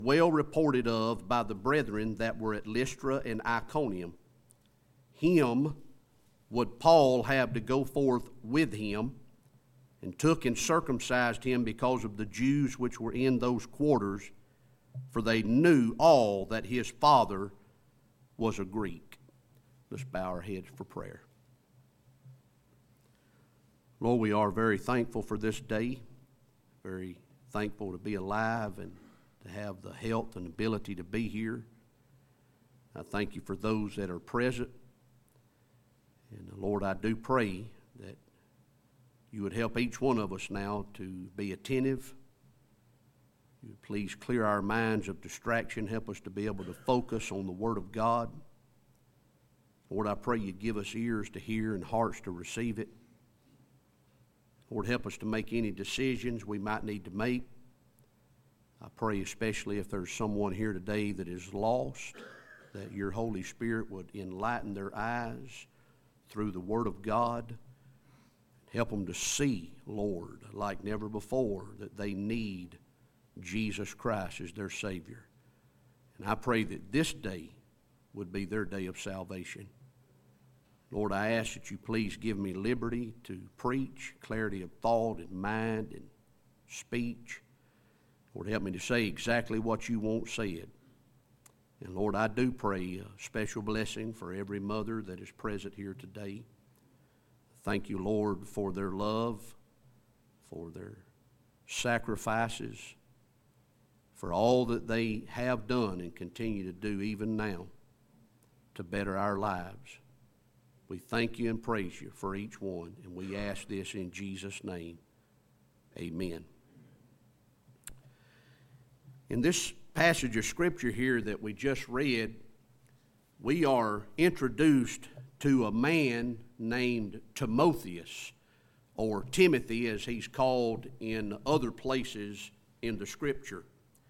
well reported of by the brethren that were at Lystra and Iconium. Him would Paul have to go forth with him, and took and circumcised him because of the Jews which were in those quarters, for they knew all that his father was a Greek. Let's bow our heads for prayer. Lord, we are very thankful for this day, very thankful to be alive and to have the health and ability to be here. I thank you for those that are present. And Lord, I do pray that you would help each one of us now to be attentive. You would please clear our minds of distraction, help us to be able to focus on the Word of God. Lord, I pray you give us ears to hear and hearts to receive it. Lord, help us to make any decisions we might need to make. I pray especially if there's someone here today that is lost, that your Holy Spirit would enlighten their eyes through the Word of God. Help them to see, Lord, like never before, that they need Jesus Christ as their Savior. And I pray that this day would be their day of salvation. Lord, I ask that you please give me liberty to preach, clarity of thought and mind and speech. Lord, help me to say exactly what you want said. And Lord, I do pray a special blessing for every mother that is present here today. Thank you, Lord, for their love, for their sacrifices, for all that they have done and continue to do even now to better our lives. We thank you and praise you for each one, and we ask this in Jesus' name. Amen. In this passage of Scripture here that we just read, we are introduced to a man named Timotheus, or Timothy as he's called in other places in the Scripture.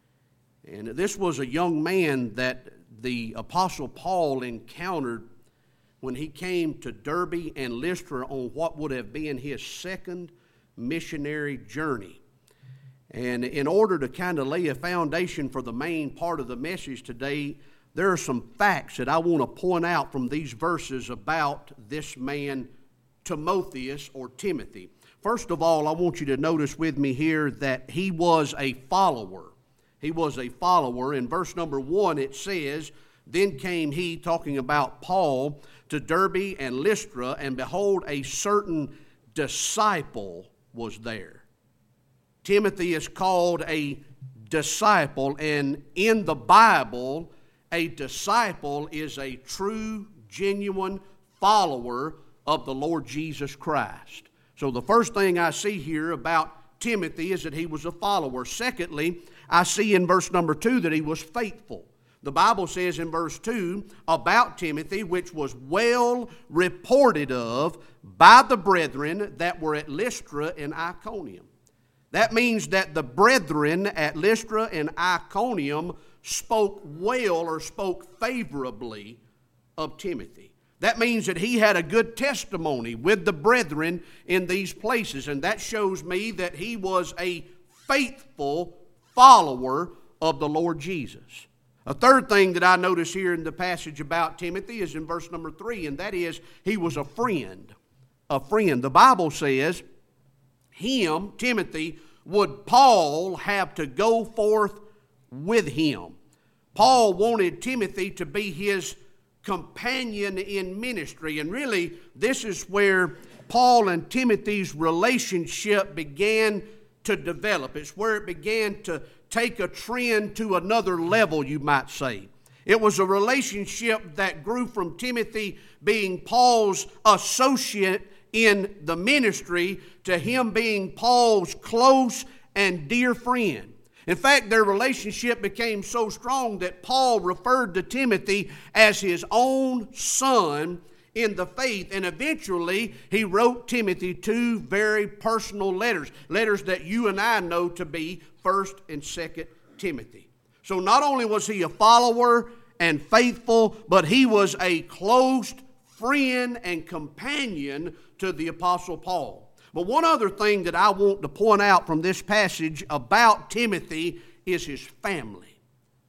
And this was a young man that the Apostle Paul encountered when he came to Derbe and Lystra on what would have been his second missionary journey. And in order to kind of lay a foundation for the main part of the message today, there are some facts that I want to point out from these verses about this man, Timotheus or Timothy. First of all, I want you to notice with me here that he was a follower. He was a follower. In verse number 1 it says, "Then came he," talking about Paul, "to Derbe and Lystra, and behold, a certain disciple was there." Timothy is called a disciple, and in the Bible, a disciple is a true, genuine follower of the Lord Jesus Christ. So the first thing I see here about Timothy is that he was a follower. Secondly, I see in verse number 2 that he was faithful. The Bible says in verse 2 about Timothy, which was well reported of by the brethren that were at Lystra and Iconium. That means that the brethren at Lystra and Iconium spoke well or spoke favorably of Timothy. That means that he had a good testimony with the brethren in these places, and that shows me that he was a faithful follower of the Lord Jesus. A third thing that I notice here in the passage about Timothy is in verse number 3, and that is he was a friend. A friend. The Bible says him, Timothy, would Paul have to go forth with him. Paul wanted Timothy to be his companion in ministry, and really this is where Paul and Timothy's relationship began to develop. It's where it began to take a trend to another level, you might say. It was a relationship that grew from Timothy being Paul's associate in the ministry to him being Paul's close and dear friend. In fact, their relationship became so strong that Paul referred to Timothy as his own son in the faith, and eventually he wrote Timothy 2 very personal letters that you and I know to be 1st and 2nd Timothy. So not only was he a follower and faithful, but he was a close friend and companion to the Apostle Paul. But one other thing that I want to point out from this passage about Timothy is his family.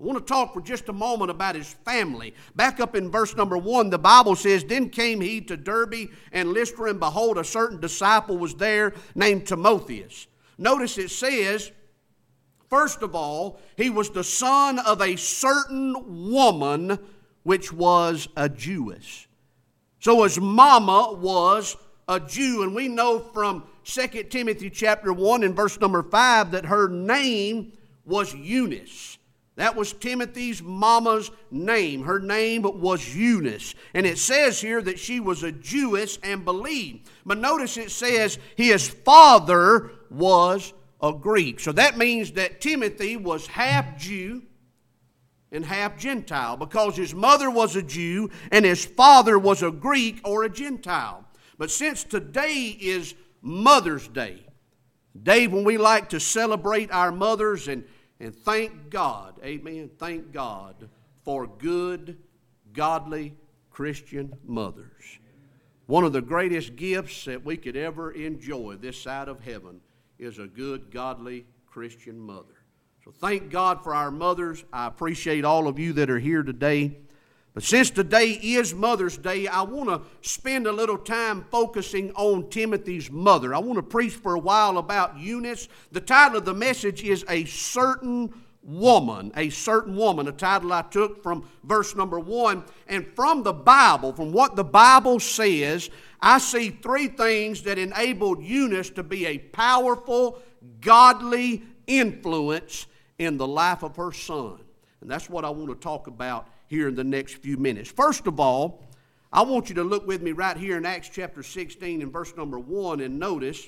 I want to talk for just a moment about his family. Back up in verse number 1, the Bible says, Then came he to Derbe and Lystra, and behold, a certain disciple was there named Timotheus. Notice it says, first of all, he was the son of a certain woman which was a Jewess. So his mama was a Jew, and we know from 2 Timothy chapter 1 and verse number 5 that her name was Eunice. That was Timothy's mama's name. Her name was Eunice. And it says here that she was a Jewess and believed. But notice it says his father was a Greek. So that means that Timothy was half Jew and half Gentile, because his mother was a Jew and his father was a Greek or a Gentile. But since today is Mother's Day, day when we like to celebrate our mothers and thank God, amen, thank God for good, godly Christian mothers. One of the greatest gifts that we could ever enjoy this side of heaven is a good, godly Christian mother. So thank God for our mothers. I appreciate all of you that are here today. But since today is Mother's Day, I want to spend a little time focusing on Timothy's mother. I want to preach for a while about Eunice. The title of the message is A Certain Woman. A Certain Woman, a title I took from verse number 1. And from the Bible, from what the Bible says, I see three things that enabled Eunice to be a powerful, godly influence in the life of her son. And that's what I want to talk about here in the next few minutes. First of all, I want you to look with me right here in Acts chapter 16 and verse number 1 and notice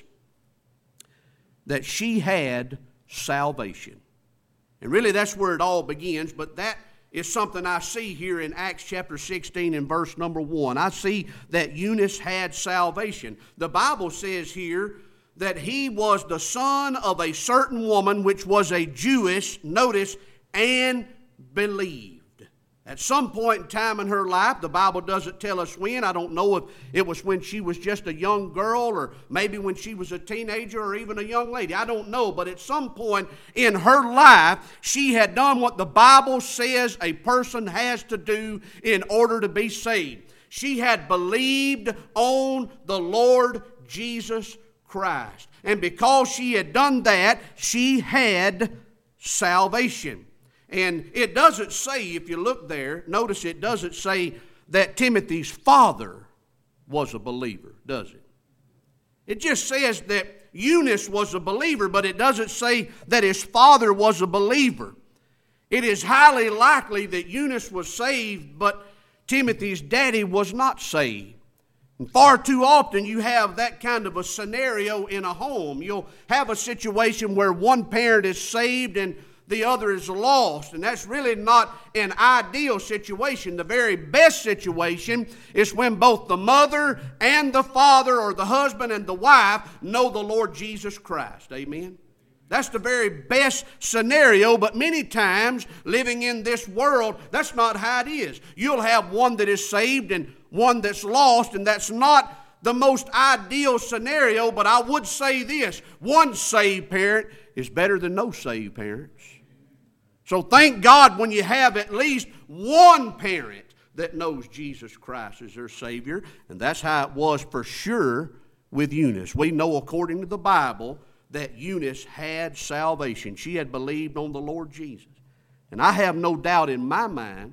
that she had salvation. And really that's where it all begins, but that is something I see here in Acts chapter 16 and verse number 1. I see that Eunice had salvation. The Bible says here that he was the son of a certain woman which was a Jewess, notice, and believed. At some point in time in her life, the Bible doesn't tell us when. I don't know if it was when she was just a young girl or maybe when she was a teenager or even a young lady. I don't know. But at some point in her life, she had done what the Bible says a person has to do in order to be saved. She had believed on the Lord Jesus Christ. And because she had done that, she had salvation. And it doesn't say, if you look there, notice it doesn't say that Timothy's father was a believer, does it? It just says that Eunice was a believer, but it doesn't say that his father was a believer. It is highly likely that Eunice was saved, but Timothy's daddy was not saved. And far too often you have that kind of a scenario in a home. You'll have a situation where one parent is saved and the other is lost, and that's really not an ideal situation. The very best situation is when both the mother and the father, or the husband and the wife, know the Lord Jesus Christ. Amen? That's the very best scenario, but many times living in this world, that's not how it is. You'll have one that is saved and one that's lost, and that's not the most ideal scenario, but I would say this: one saved parent is better than no saved parents. So thank God when you have at least one parent that knows Jesus Christ as their Savior. And that's how it was for sure with Eunice. We know according to the Bible that Eunice had salvation. She had believed on the Lord Jesus. And I have no doubt in my mind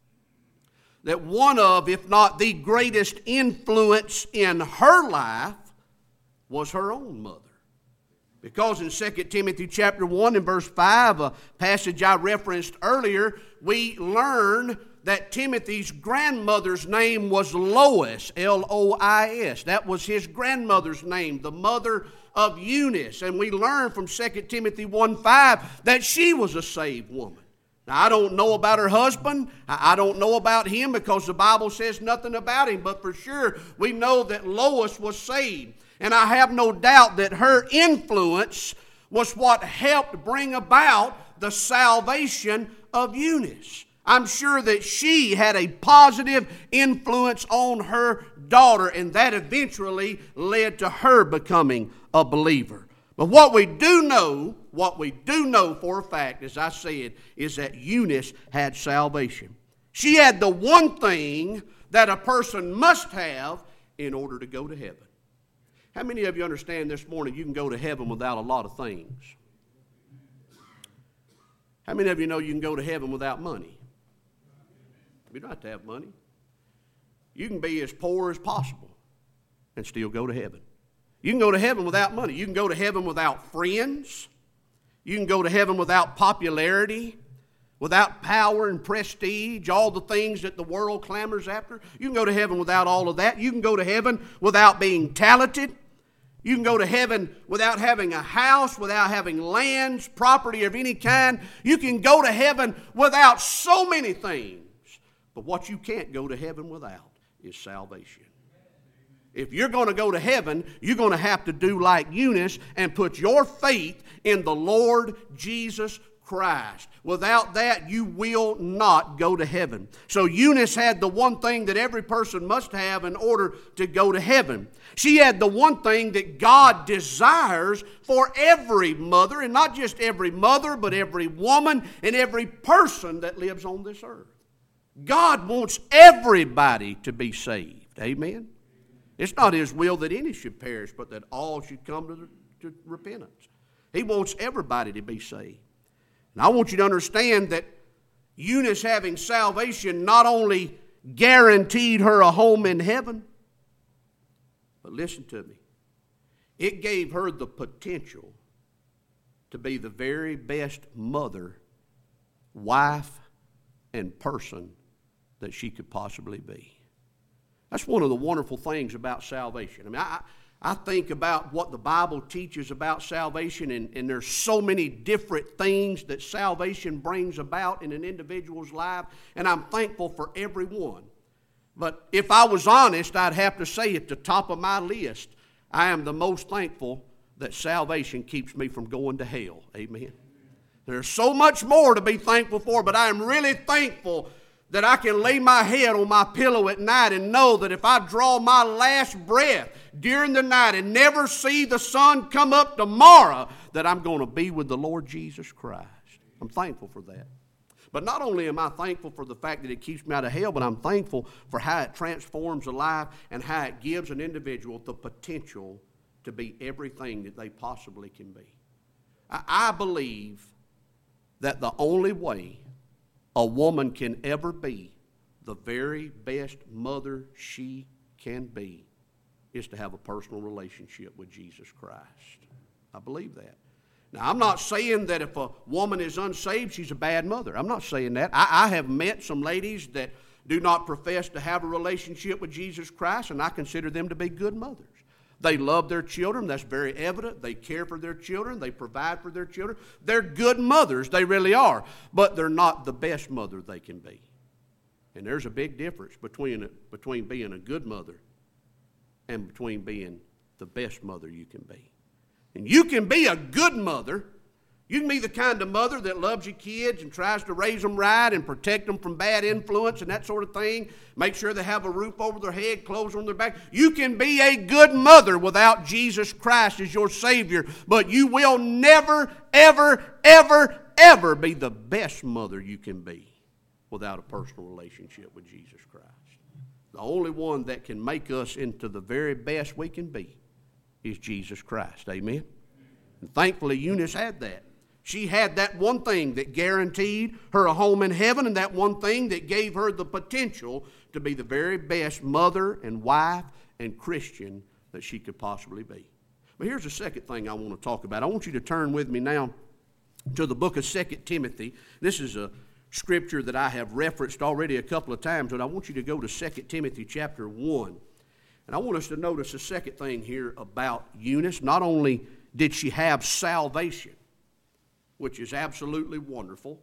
that one of, if not the greatest influence in her life was her own mother. Because in 2 Timothy chapter 1 and verse 5, a passage I referenced earlier, we learn that Timothy's grandmother's name was Lois, L-O-I-S. That was his grandmother's name, the mother of Eunice. And we learn from 2 Timothy 1:5 that she was a saved woman. Now, I don't know about her husband. I don't know about him because the Bible says nothing about him. But for sure, we know that Lois was saved. And I have no doubt that her influence was what helped bring about the salvation of Eunice. I'm sure that she had a positive influence on her daughter, and that eventually led to her becoming a believer. But what we do know for a fact, as I said, is that Eunice had salvation. She had the one thing that a person must have in order to go to heaven. How many of you understand this morning you can go to heaven without a lot of things? How many of you know you can go to heaven without money? You don't have to have money. You can be as poor as possible and still go to heaven. You can go to heaven without money. You can go to heaven without friends. You can go to heaven without popularity, without power and prestige, all the things that the world clamors after. You can go to heaven without all of that. You can go to heaven without being talented. You can go to heaven without having a house, without having lands, property of any kind. You can go to heaven without so many things. But what you can't go to heaven without is salvation. If you're going to go to heaven, you're going to have to do like Eunice and put your faith in the Lord Jesus Christ. Without that, you will not go to heaven. So Eunice had the one thing that every person must have in order to go to heaven. She had the one thing that God desires for every mother, and not just every mother, but every woman and every person that lives on this earth. God wants everybody to be saved. Amen? It's not His will that any should perish, but that all should come to repentance. He wants everybody to be saved. And I want you to understand that Eunice having salvation not only guaranteed her a home in heaven, but listen to me, it gave her the potential to be the very best mother, wife, and person that she could possibly be. That's one of the wonderful things about salvation. I mean, I think about what the Bible teaches about salvation, and there's so many different things that salvation brings about in an individual's life, and I'm thankful for every one. But if I was honest, I'd have to say at the top of my list, I am the most thankful that salvation keeps me from going to hell. Amen. There's so much more to be thankful for, but I am really thankful that I can lay my head on my pillow at night and know that if I draw my last breath during the night and never see the sun come up tomorrow, that I'm going to be with the Lord Jesus Christ. I'm thankful for that. But not only am I thankful for the fact that it keeps me out of hell, but I'm thankful for how it transforms a life and how it gives an individual the potential to be everything that they possibly can be. I believe that the only way a woman can ever be the very best mother she can be is to have a personal relationship with Jesus Christ. I believe that. Now, I'm not saying that if a woman is unsaved, she's a bad mother. I'm not saying that. I have met some ladies that do not profess to have a relationship with Jesus Christ, and I consider them to be good mothers. They love their children. That's very evident. They care for their children. They provide for their children. They're good mothers. They really are. But they're not the best mother they can be. And there's a big difference between being a good mother and between being the best mother you can be. And you can be a good mother. You can be the kind of mother that loves your kids and tries to raise them right and protect them from bad influence and that sort of thing. Make sure they have a roof over their head, clothes on their back. You can be a good mother without Jesus Christ as your Savior, but you will never, ever, ever, ever be the best mother you can be without a personal relationship with Jesus Christ. The only one that can make us into the very best we can be is Jesus Christ. Amen? And thankfully, Eunice had that. She had that one thing that guaranteed her a home in heaven, and that one thing that gave her the potential to be the very best mother and wife and Christian that she could possibly be. But here's the second thing I want to talk about. I want you to turn with me now to the book of 2 Timothy. This is a scripture that I have referenced already a couple of times, but I want you to go to 2 Timothy chapter 1. And I want us to notice the second thing here about Eunice. Not only did she have salvation, which is absolutely wonderful.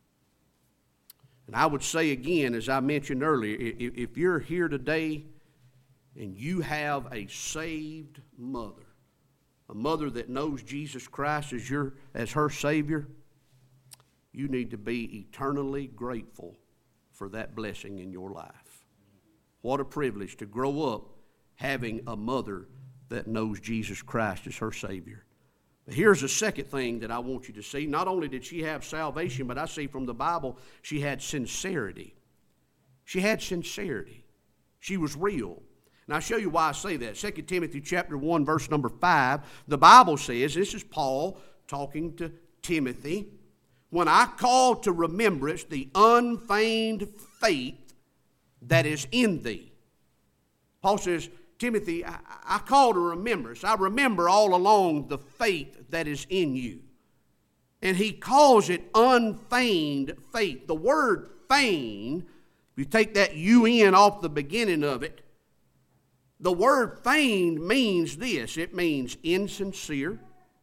And I would say again, as I mentioned earlier, if you're here today and you have a saved mother, a mother that knows Jesus Christ as her Savior, you need to be eternally grateful for that blessing in your life. What a privilege to grow up having a mother that knows Jesus Christ as her Savior. Here's the second thing that I want you to see. Not only did she have salvation, but I see from the Bible she had sincerity. She had sincerity. She was real. And I'll show you why I say that. 2 Timothy chapter 1, verse number 5, the Bible says, this is Paul talking to Timothy, when I call to remembrance the unfeigned faith that is in thee. Paul says, Timothy, I call to remembrance. I remember all along the faith that is in you. And he calls it unfeigned faith. The word feign, if you take that UN off the beginning of it, the word feigned means this. It means insincere.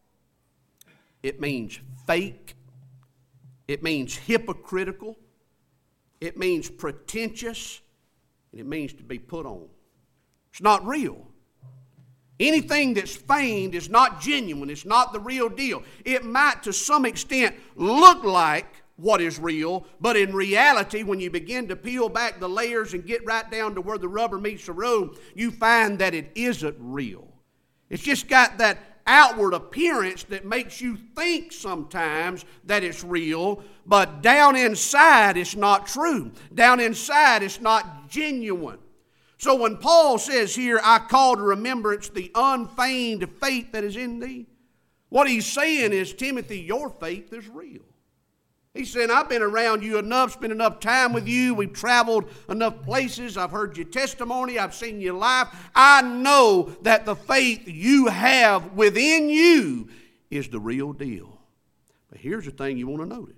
It means fake. It means hypocritical. It means pretentious. And it means to be put on. It's not real. Anything that's feigned is not genuine. It's not the real deal. It might, to some extent, look like what is real, but in reality, when you begin to peel back the layers and get right down to where the rubber meets the road, you find that it isn't real. It's just got that outward appearance that makes you think sometimes that it's real, but down inside it's not true. Down inside it's not genuine. So when Paul says here, I call to remembrance the unfeigned faith that is in thee, what he's saying is, Timothy, your faith is real. He said, I've been around you enough, spent enough time with you. We've traveled enough places. I've heard your testimony. I've seen your life. I know that the faith you have within you is the real deal. But here's the thing you want to notice.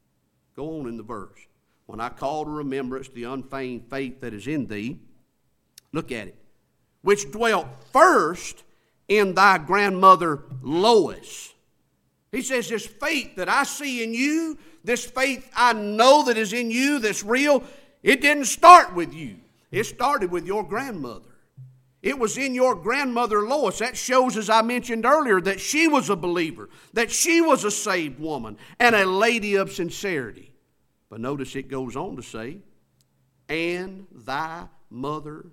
Go on in the verse. When I call to remembrance the unfeigned faith that is in thee, look at it, which dwelt first in thy grandmother Lois. He says, this faith that I see in you, this faith I know that is in you, that's real, it didn't start with you. It started with your grandmother. It was in your grandmother Lois. That shows, as I mentioned earlier, that she was a believer, that she was a saved woman and a lady of sincerity. But notice it goes on to say, and thy mother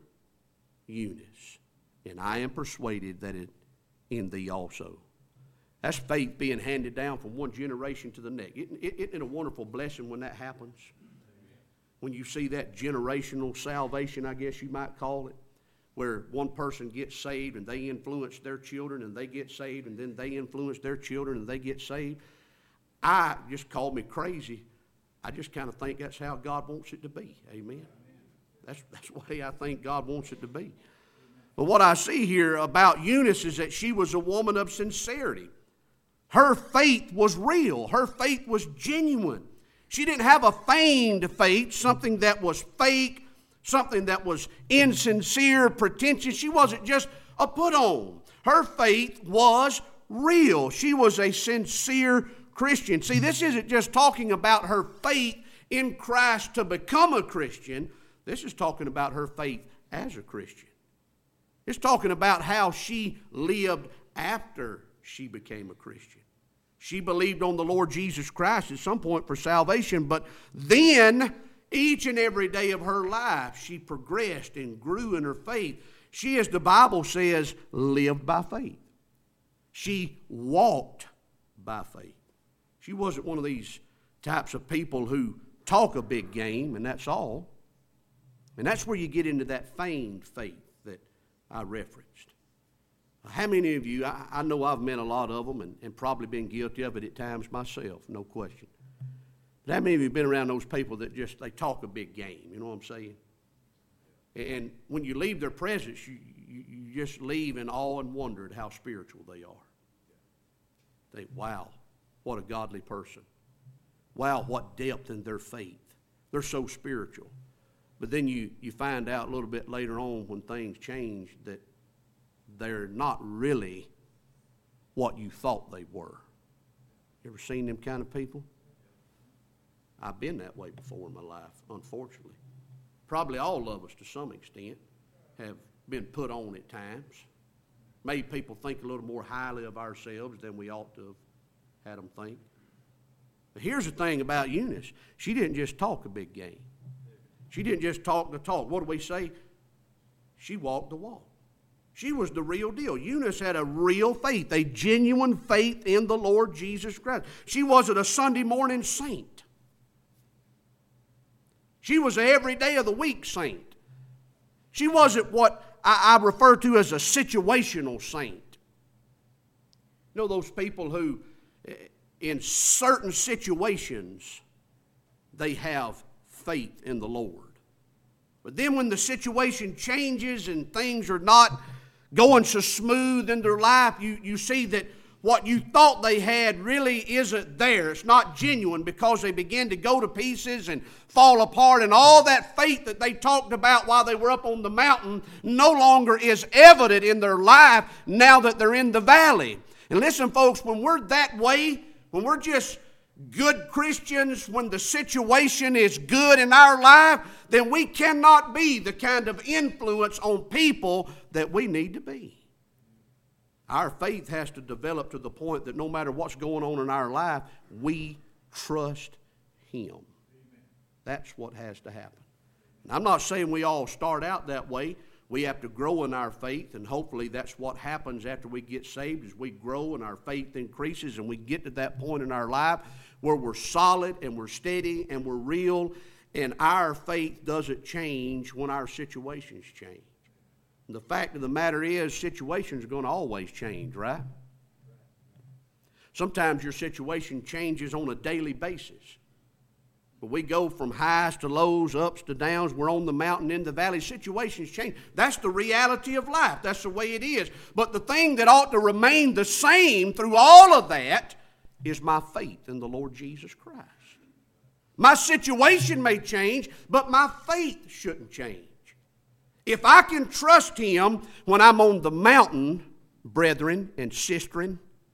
Eunice, and I am persuaded that it in thee also. That's faith being handed down from one generation to the next. Isn't it a wonderful blessing when that happens? When you see that generational salvation, I guess you might call it, where one person gets saved and they influence their children and they get saved, and then they influence their children and they get saved. I just call me crazy. I just kind of think that's how God wants it to be. Amen. That's the way I think God wants it to be. But what I see here about Eunice is that she was a woman of sincerity. Her faith was real. Her faith was genuine. She didn't have a feigned faith, something that was fake, something that was insincere, pretentious. She wasn't just a put-on. Her faith was real. She was a sincere Christian. See, this isn't just talking about her faith in Christ to become a Christian. This is talking about her faith as a Christian. It's talking about how she lived after she became a Christian. She believed on the Lord Jesus Christ at some point for salvation, but then each and every day of her life she progressed and grew in her faith. She, as the Bible says, lived by faith. She walked by faith. She wasn't one of these types of people who talk a big game and that's all. And that's where you get into that feigned faith that I referenced. How many of you, I know I've met a lot of them and probably been guilty of it at times myself, no question. But how many of you have been around those people that just, they talk a big game, you know what I'm saying? And when you leave their presence, you just leave in awe and wonder at how spiritual they are. Think, wow, what a godly person. Wow, what depth in their faith. They're so spiritual. But then you find out a little bit later on when things change that they're not really what you thought they were. You ever seen them kind of people? I've been that way before in my life, unfortunately. Probably all of us to some extent have been put on at times. Made people think a little more highly of ourselves than we ought to have had them think. But here's the thing about Eunice. She didn't just talk a big game. She didn't just talk the talk. What do we say? She walked the walk. She was the real deal. Eunice had a real faith, a genuine faith in the Lord Jesus Christ. She wasn't a Sunday morning saint. She was an every day of the week saint. She wasn't what I refer to as a situational saint. You know those people who, in certain situations, they have faith in the Lord. But then when the situation changes and things are not going so smooth in their life, you see that what you thought they had really isn't there. It's not genuine, because they begin to go to pieces and fall apart, and all that faith that they talked about while they were up on the mountain no longer is evident in their life now that they're in the valley. And listen, folks, when we're that way, when we're just good Christians, when the situation is good in our life, then we cannot be the kind of influence on people that we need to be. Our faith has to develop to the point that no matter what's going on in our life, we trust Him. That's what has to happen. And I'm not saying we all start out that way. We have to grow in our faith, and hopefully that's what happens after we get saved, is we grow and our faith increases, and we get to that point in our life where we're solid and we're steady and we're real, and our faith doesn't change when our situations change. And the fact of the matter is, situations are going to always change, right? Sometimes your situation changes on a daily basis. But we go from highs to lows, ups to downs. We're on the mountain, in the valley. Situations change. That's the reality of life. That's the way it is. But the thing that ought to remain the same through all of that is my faith in the Lord Jesus Christ. My situation may change, but my faith shouldn't change. If I can trust Him when I'm on the mountain, brethren and sistren,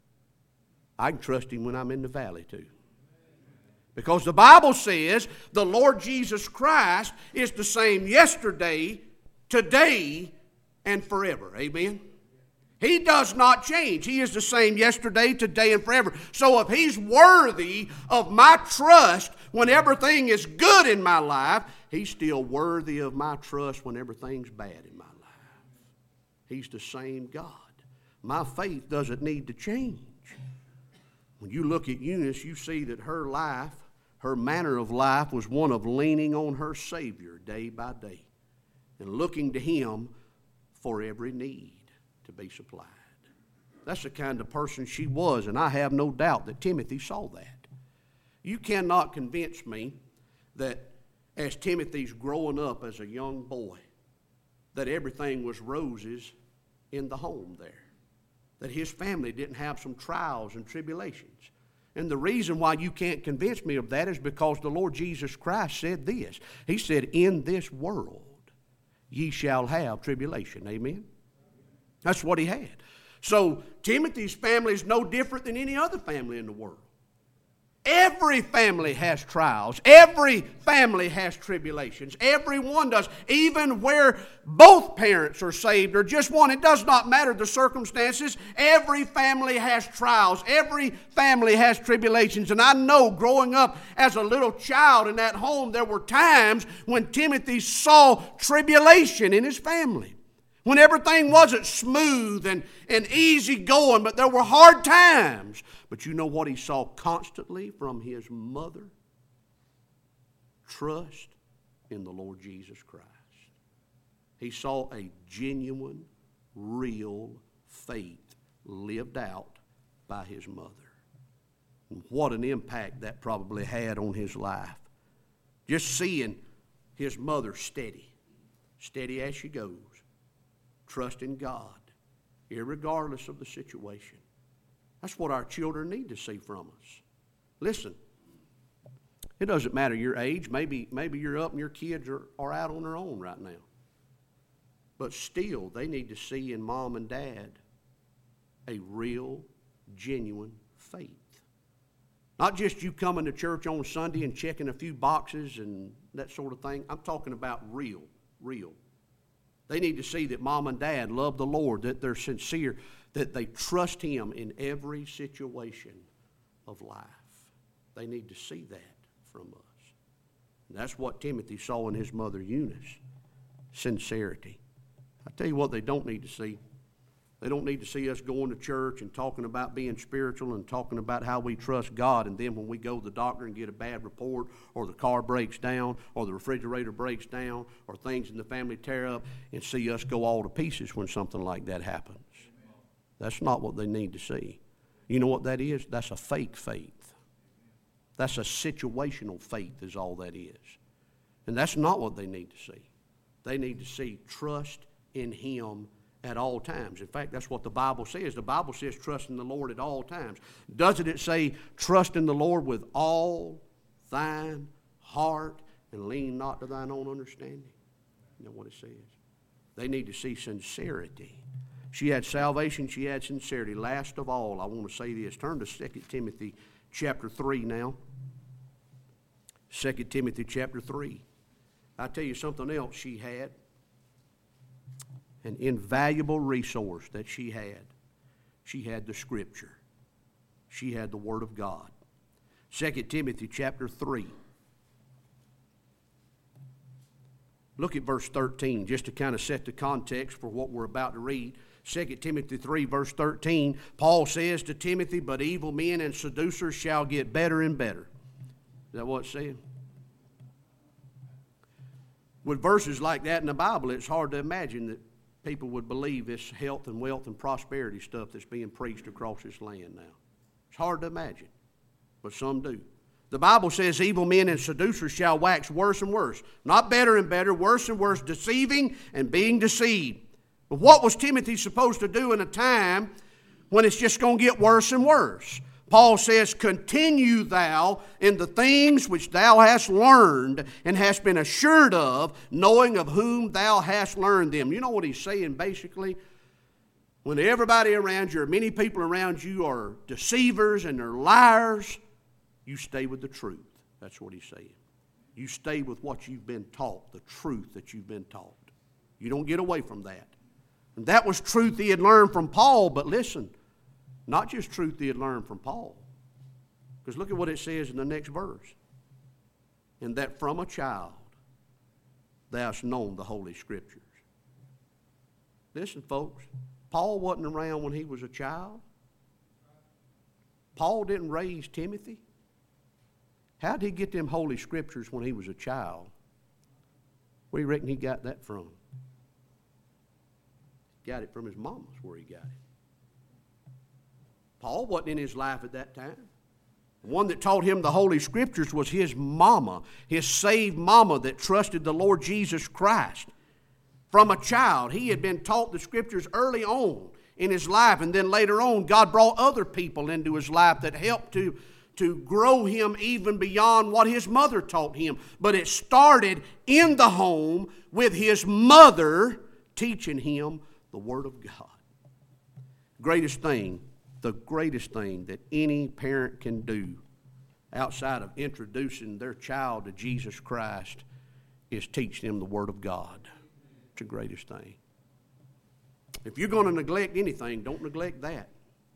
I can trust Him when I'm in the valley too. Because the Bible says the Lord Jesus Christ is the same yesterday, today, and forever. Amen? He does not change. He is the same yesterday, today, and forever. So if He's worthy of my trust when everything is good in my life, He's still worthy of my trust when everything's bad in my life. He's the same God. My faith doesn't need to change. When you look at Eunice, you see that her life, her manner of life, was one of leaning on her Savior day by day and looking to Him for every need to be supplied. That's the kind of person she was, and I have no doubt that Timothy saw that. You cannot convince me that as Timothy's growing up as a young boy, that everything was roses in the home there, that his family didn't have some trials and tribulations. And the reason why you can't convince me of that is because the Lord Jesus Christ said this. He said, in this world ye shall have tribulation. Amen? That's what he had. So Timothy's family is no different than any other family in the world. Every family has trials. Every family has tribulations. Everyone does. Even where both parents are saved or just one, it does not matter the circumstances. Every family has trials. Every family has tribulations. And I know growing up as a little child in that home, there were times when Timothy saw tribulation in his family. When everything wasn't smooth and easy going, but there were hard times. But you know what he saw constantly from his mother? Trust in the Lord Jesus Christ. He saw a genuine, real faith lived out by his mother. And what an impact that probably had on his life. Just seeing his mother steady as she goes, trusting God, irregardless of the situation. That's what our children need to see from us. Listen, it doesn't matter your age. Maybe you're up and your kids are out on their own right now. But still, they need to see in mom and dad a real, genuine faith. Not just you coming to church on Sunday and checking a few boxes and that sort of thing. I'm talking about real. They need to see that mom and dad love the Lord, that they're sincere, that they trust Him in every situation of life. They need to see that from us. And that's what Timothy saw in his mother Eunice. Sincerity. I tell you what they don't need to see. They don't need to see us going to church and talking about being spiritual and talking about how we trust God, and then when we go to the doctor and get a bad report, or the car breaks down, or the refrigerator breaks down, or things in the family tear up, and see us go all to pieces when something like that happens. That's not what they need to see. You know what that is? That's a fake faith. That's a situational faith is all that is. And that's not what they need to see. They need to see trust in Him at all times. In fact, that's what the Bible says. The Bible says trust in the Lord at all times. Doesn't it say trust in the Lord with all thine heart and lean not to thine own understanding? You know what it says? They need to see sincerity. She had salvation, she had sincerity. Last of all, I want to say this. Turn to 2 Timothy chapter 3 now. 2 Timothy chapter 3. I'll tell you something else she had. An invaluable resource that she had. She had the Scripture. She had the Word of God. 2 Timothy chapter 3. Look at verse 13, just to kind of set the context for what we're about to read. 2 Timothy 3, verse 13, Paul says to Timothy, but evil men and seducers shall get better and better. Is that what it said? With verses like that in the Bible, it's hard to imagine that people would believe this health and wealth and prosperity stuff that's being preached across this land now. It's hard to imagine, but some do. The Bible says evil men and seducers shall wax worse and worse. Not better and better, worse and worse, deceiving and being deceived. But what was Timothy supposed to do in a time when it's just going to get worse and worse? Paul says, continue thou in the things which thou hast learned and hast been assured of, knowing of whom thou hast learned them. You know what he's saying basically? When everybody around you, or many people around you, are deceivers and they're liars, you stay with the truth. That's what he's saying. You stay with what you've been taught, the truth that you've been taught. You don't get away from that. And that was truth he had learned from Paul, but listen, not just truth he had learned from Paul. Because look at what it says in the next verse. And that from a child thou hast known the Holy Scriptures. Listen, folks, Paul wasn't around when he was a child. Paul didn't raise Timothy. How did he get them Holy Scriptures when he was a child? Where do you reckon he got that from? Got it from his mama's where he got it. Paul wasn't in his life at that time. The one that taught him the Holy Scriptures was his mama, his saved mama that trusted the Lord Jesus Christ. From a child, he had been taught the Scriptures early on in his life, and then later on, God brought other people into his life that helped to grow him even beyond what his mother taught him. But it started in the home with his mother teaching him the Word of God. The greatest thing that any parent can do outside of introducing their child to Jesus Christ is teach them the Word of God. It's the greatest thing. If you're going to neglect anything, don't neglect that.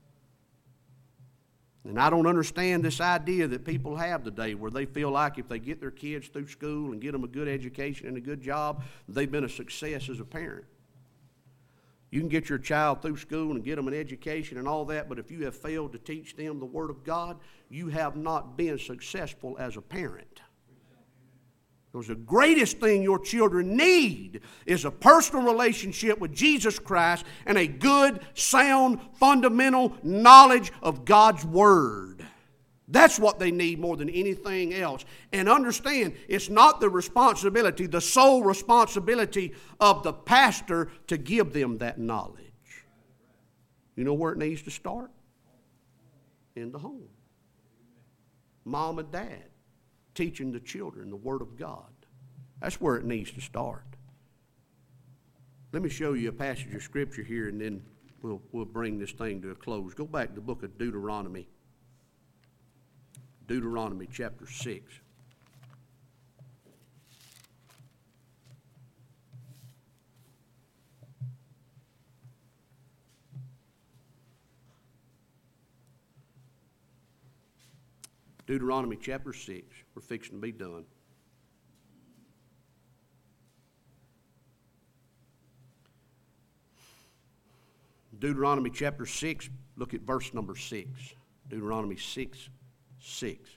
And I don't understand this idea that people have today where they feel like if they get their kids through school and get them a good education and a good job, they've been a success as a parent. You can get your child through school and get them an education and all that, but if you have failed to teach them the Word of God, you have not been successful as a parent. Because the greatest thing your children need is a personal relationship with Jesus Christ and a good, sound, fundamental knowledge of God's Word. That's what they need more than anything else. And understand, it's not the responsibility, the sole responsibility of the pastor to give them that knowledge. You know where it needs to start? In the home. Mom and dad teaching the children the Word of God. That's where it needs to start. Let me show you a passage of Scripture here, and then we'll bring this thing to a close. Go back to the book of Deuteronomy. Deuteronomy chapter 6. Deuteronomy chapter 6. We're fixing to be done. Deuteronomy chapter 6, look at verse number 6. Deuteronomy 6:6.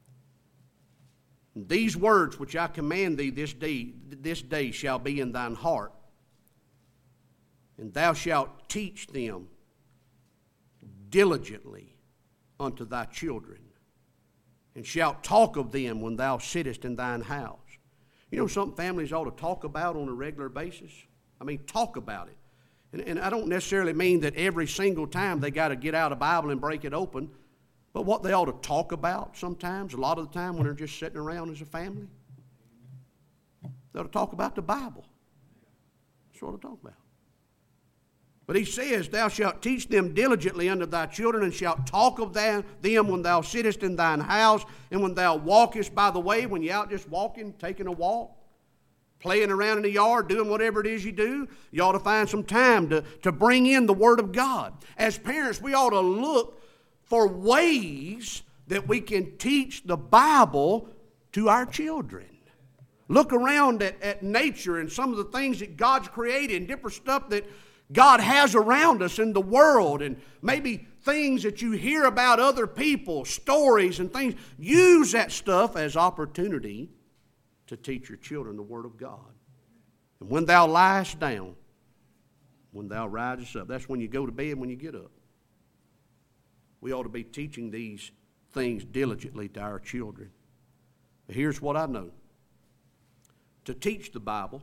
These words which I command thee this day shall be in thine heart, and thou shalt teach them diligently unto thy children, and shalt talk of them when thou sittest in thine house. You know something families ought to talk about on a regular basis? I mean, talk about it. And I don't necessarily mean that every single time they got to get out a Bible and break it open, but what they ought to talk about sometimes, a lot of the time when they're just sitting around as a family, they ought to talk about the Bible. That's what they talk about. But he says, thou shalt teach them diligently unto thy children, and shalt talk of them when thou sittest in thine house, and when thou walkest by the way, when you're out just walking, taking a walk, playing around in the yard, doing whatever it is you do, you ought to find some time to bring in the Word of God. As parents, we ought to look for ways that we can teach the Bible to our children. Look around at nature and some of the things that God's created and different stuff that God has around us in the world, and maybe things that you hear about other people, stories and things. Use that stuff as opportunity to teach your children the Word of God. And when thou liest down, when thou risest up, that's when you go to bed, when you get up. We ought to be teaching these things diligently to our children. But here's what I know. To teach the Bible,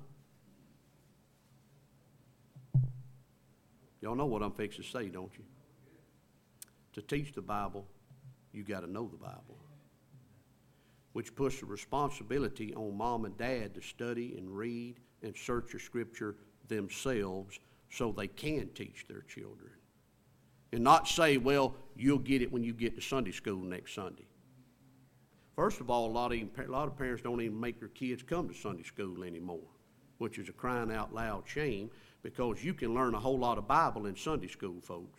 y'all know what I'm fixing to say, don't you? To teach the Bible, you got to know the Bible, which puts the responsibility on mom and dad to study and read and search the Scripture themselves so they can teach their children. And not say, well, you'll get it when you get to Sunday school next Sunday. First of all, a lot of parents don't even make their kids come to Sunday school anymore, which is a crying out loud shame, because you can learn a whole lot of Bible in Sunday school, folks.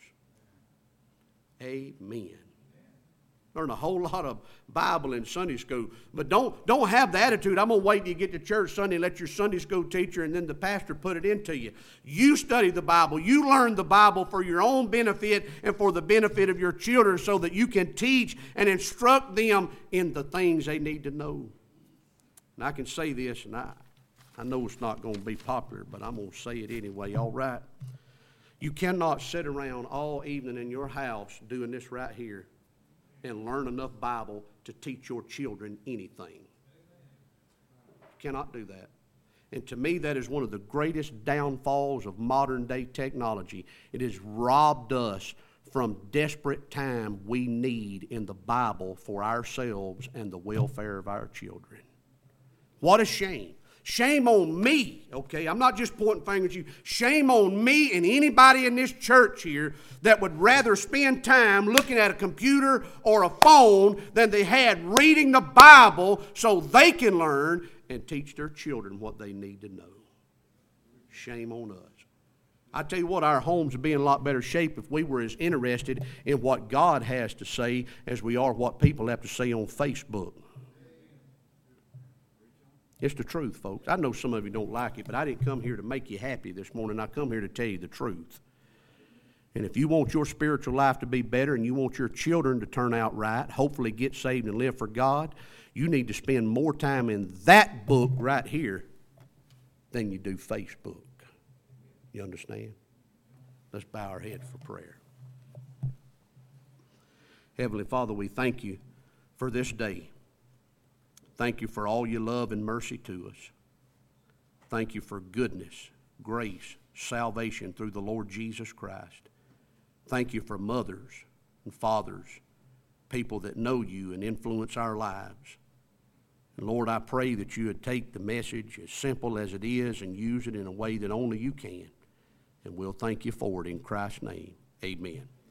Amen. Learn a whole lot of Bible in Sunday school. But don't have the attitude, I'm going to wait till you get to church Sunday and let your Sunday school teacher and then the pastor put it into you. You study the Bible. You learn the Bible for your own benefit and for the benefit of your children so that you can teach and instruct them in the things they need to know. And I can say this, and I know it's not going to be popular, but I'm going to say it anyway, all right? You cannot sit around all evening in your house doing this right here and learn enough Bible to teach your children anything. You cannot do that. And to me, that is one of the greatest downfalls of modern day technology. It has robbed us from desperate time we need in the Bible for ourselves and the welfare of our children. What a shame. Shame on me, okay? I'm not just pointing fingers at you. Shame on me and anybody in this church here that would rather spend time looking at a computer or a phone than they had reading the Bible so they can learn and teach their children what they need to know. Shame on us. I tell you what, our homes would be in a lot better shape if we were as interested in what God has to say as we are what people have to say on Facebook. It's the truth, folks. I know some of you don't like it, but I didn't come here to make you happy this morning. I come here to tell you the truth. And if you want your spiritual life to be better and you want your children to turn out right, hopefully get saved and live for God, you need to spend more time in that book right here than you do Facebook. You understand? Let's bow our heads for prayer. Heavenly Father, we thank you for this day. Thank you for all your love and mercy to us. Thank you for goodness, grace, salvation through the Lord Jesus Christ. Thank you for mothers and fathers, people that know you and influence our lives. And Lord, I pray that you would take the message as simple as it is and use it in a way that only you can. And we'll thank you for it in Christ's name. Amen.